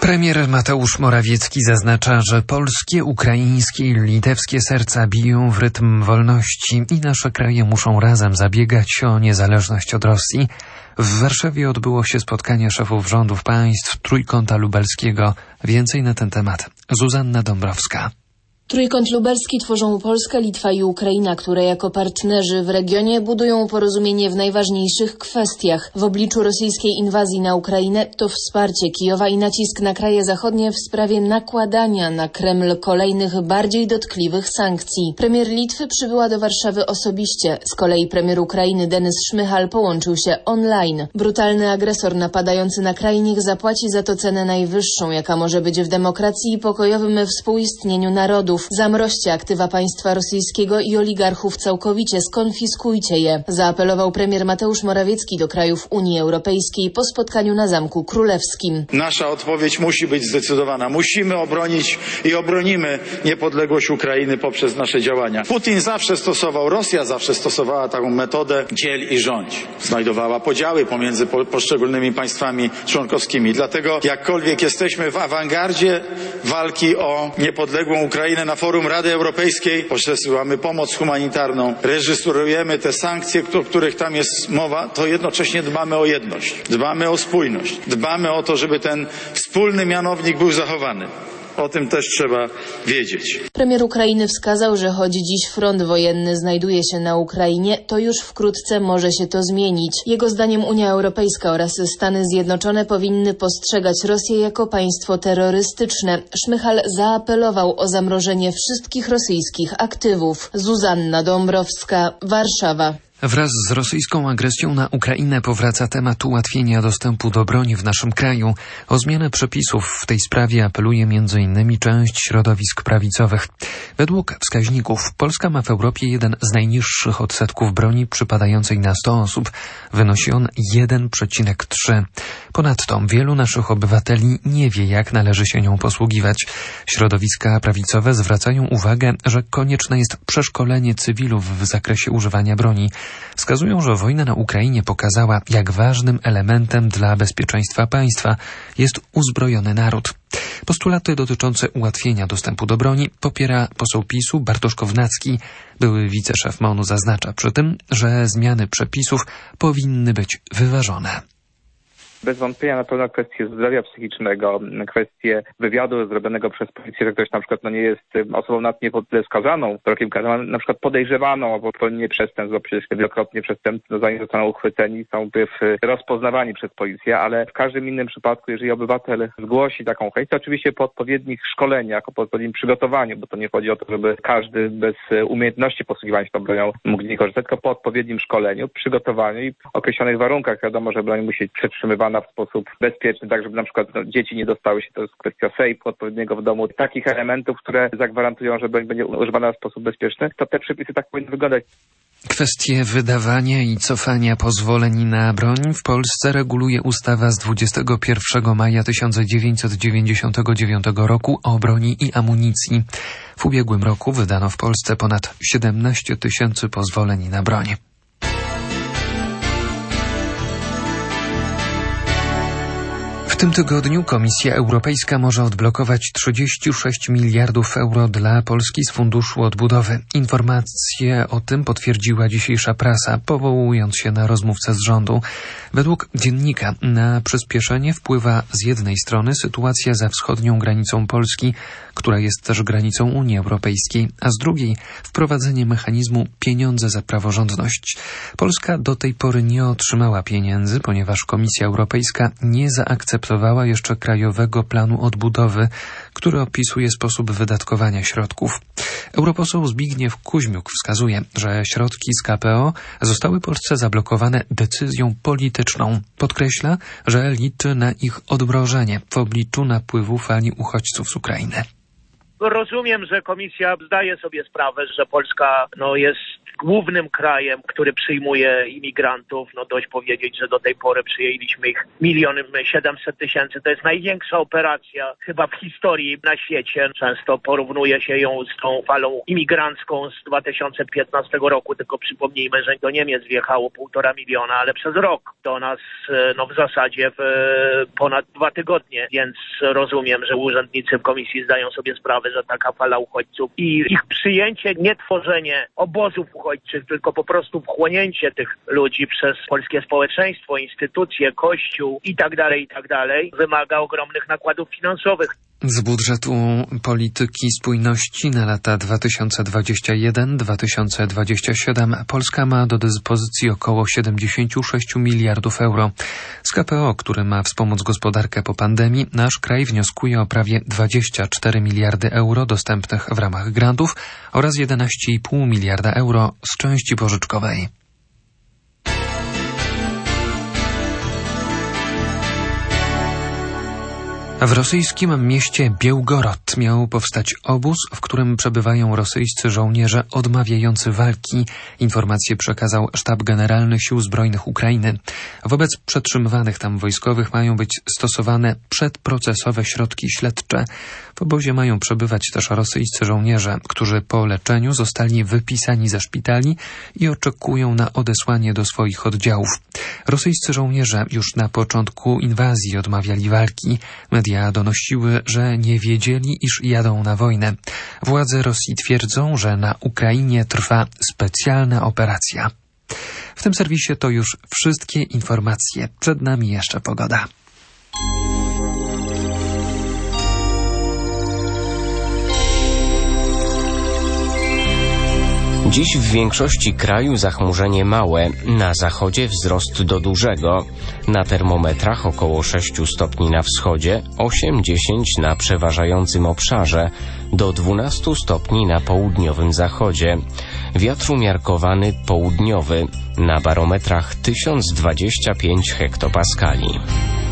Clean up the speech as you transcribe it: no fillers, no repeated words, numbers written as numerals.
Premier Mateusz Morawiecki zaznacza, że polskie, ukraińskie i litewskie serca biją w rytm wolności i nasze kraje muszą razem zabiegać o niezależność od Rosji. W Warszawie odbyło się spotkanie szefów rządów państw Trójkąta Lubelskiego. Więcej na ten temat Zuzanna Dąbrowska. Trójkąt lubelski tworzą Polska, Litwa i Ukraina, które jako partnerzy w regionie budują porozumienie w najważniejszych kwestiach. W obliczu rosyjskiej inwazji na Ukrainę to wsparcie Kijowa i nacisk na kraje zachodnie w sprawie nakładania na Kreml kolejnych bardziej dotkliwych sankcji. Premier Litwy przybyła do Warszawy osobiście. Z kolei premier Ukrainy Denys Szmychal połączył się online. Brutalny agresor napadający na kraj niech zapłaci za to cenę najwyższą, jaka może być w demokracji i pokojowym współistnieniu narodów. Zamroźcie aktywa państwa rosyjskiego i oligarchów całkowicie, skonfiskujcie je, zaapelował premier Mateusz Morawiecki do krajów Unii Europejskiej po spotkaniu na Zamku Królewskim. Nasza odpowiedź musi być zdecydowana. Musimy obronić i obronimy niepodległość Ukrainy poprzez nasze działania. Putin Rosja zawsze stosowała taką metodę dziel i rządź. Znajdowała podziały pomiędzy poszczególnymi państwami członkowskimi. Dlatego jakkolwiek jesteśmy w awangardzie walki o niepodległą Ukrainę na forum Rady Europejskiej, przesyłamy pomoc humanitarną, reżyserujemy te sankcje, o których tam jest mowa, to jednocześnie dbamy o jedność, dbamy o spójność, dbamy o to, żeby ten wspólny mianownik był zachowany. O tym też trzeba wiedzieć. Premier Ukrainy wskazał, że choć dziś front wojenny znajduje się na Ukrainie, to już wkrótce może się to zmienić. Jego zdaniem Unia Europejska oraz Stany Zjednoczone powinny postrzegać Rosję jako państwo terrorystyczne. Szmychal zaapelował o zamrożenie wszystkich rosyjskich aktywów. Zuzanna Dąbrowska, Warszawa. Wraz z rosyjską agresją na Ukrainę powraca temat ułatwienia dostępu do broni w naszym kraju. O zmianę przepisów w tej sprawie apeluje m.in. część środowisk prawicowych. Według wskaźników Polska ma w Europie jeden z najniższych odsetków broni przypadającej na 100 osób. Wynosi on 1,3. Ponadto wielu naszych obywateli nie wie, jak należy się nią posługiwać. Środowiska prawicowe zwracają uwagę, że konieczne jest przeszkolenie cywilów w zakresie używania broni. Wskazują, że wojna na Ukrainie pokazała, jak ważnym elementem dla bezpieczeństwa państwa jest uzbrojony naród. Postulaty dotyczące ułatwienia dostępu do broni popiera poseł PiS-u Bartosz Kownacki. Były wiceszef MON-u zaznacza przy tym, że zmiany przepisów powinny być wyważone. Bez wątpienia na pewno kwestie zdrowia psychicznego, kwestie wywiadu zrobionego przez policję, że ktoś na przykład nie jest osobą niewątpliwie skazaną, wyrokiem karnym, na przykład podejrzewaną albo popełnienie przestępstw, bo przecież wielokrotnie przestępcy zanim zostaną uchwyceni, są rozpoznawani przez policję, ale w każdym innym przypadku, jeżeli obywatel zgłosi taką chęć, to oczywiście po odpowiednich szkoleniach, po odpowiednim przygotowaniu, bo to nie chodzi o to, żeby każdy bez umiejętności posługiwania się tą bronią mógł nie korzystać, tylko po odpowiednim szkoleniu, przygotowaniu i określonych warunkach. Wiadomo, że broń musi być przetrzymywana w sposób bezpieczny, tak żeby na przykład dzieci nie dostały się, to jest kwestia sejfu odpowiedniego w domu, takich elementów, które zagwarantują, że broń będzie używana w sposób bezpieczny, to te przepisy tak powinny wyglądać. Kwestie wydawania i cofania pozwoleń na broń w Polsce reguluje ustawa z 21 maja 1999 roku o broni i amunicji. W ubiegłym roku wydano w Polsce ponad 17 000 pozwoleń na broń. W tym tygodniu Komisja Europejska może odblokować 36 miliardów euro dla Polski z Funduszu Odbudowy. Informację o tym potwierdziła dzisiejsza prasa, powołując się na rozmówcę z rządu. Według dziennika na przyspieszenie wpływa z jednej strony sytuacja za wschodnią granicą Polski, która jest też granicą Unii Europejskiej, a z drugiej wprowadzenie mechanizmu pieniądze za praworządność. Polska do tej pory nie otrzymała pieniędzy, ponieważ Komisja Europejska nie zaakceptowała jeszcze Krajowego Planu Odbudowy, który opisuje sposób wydatkowania środków. Europoseł Zbigniew Kuźmiuk wskazuje, że środki z KPO zostały Polsce zablokowane decyzją polityczną. Podkreśla, że liczy na ich odmrożenie w obliczu napływu fali uchodźców z Ukrainy. Rozumiem, że Komisja zdaje sobie sprawę, że Polska jest głównym krajem, który przyjmuje imigrantów. Dość powiedzieć, że do tej pory przyjęliśmy ich 1,7 miliona. To jest największa operacja chyba w historii na świecie. Często porównuje się ją z tą falą imigrancką z 2015 roku, tylko przypomnijmy, że do Niemiec wjechało 1,5 miliona, ale przez rok do nas w zasadzie w ponad 2 tygodnie, więc rozumiem, że urzędnicy w Komisji zdają sobie sprawę, że taka fala uchodźców i ich przyjęcie, nie tworzenie obozów uchodźczych, tylko po prostu wchłonięcie tych ludzi przez polskie społeczeństwo, instytucje, kościół i tak dalej, wymaga ogromnych nakładów finansowych. Z budżetu polityki spójności na lata 2021-2027 Polska ma do dyspozycji około 76 miliardów euro. Z KPO, który ma wspomóc gospodarkę po pandemii, nasz kraj wnioskuje o prawie 24 miliardy euro dostępnych w ramach grantów oraz 11,5 miliarda euro z części pożyczkowej. W rosyjskim mieście Białgorod miał powstać obóz, w którym przebywają rosyjscy żołnierze odmawiający walki. Informację przekazał Sztab Generalny Sił Zbrojnych Ukrainy. Wobec przetrzymywanych tam wojskowych mają być stosowane przedprocesowe środki śledcze. W obozie mają przebywać też rosyjscy żołnierze, którzy po leczeniu zostali wypisani ze szpitali i oczekują na odesłanie do swoich oddziałów. Rosyjscy żołnierze już na początku inwazji odmawiali walki. Media donosiły, że nie wiedzieli, iż jadą na wojnę. Władze Rosji twierdzą, że na Ukrainie trwa specjalna operacja. W tym serwisie to już wszystkie informacje. Przed nami jeszcze pogoda. Dziś w większości kraju zachmurzenie małe, na zachodzie wzrost do dużego. Na termometrach około 6 stopni na wschodzie, 8-10 na przeważającym obszarze, do 12 stopni na południowym zachodzie. Wiatr umiarkowany południowy, na barometrach 1025 hektopaskali.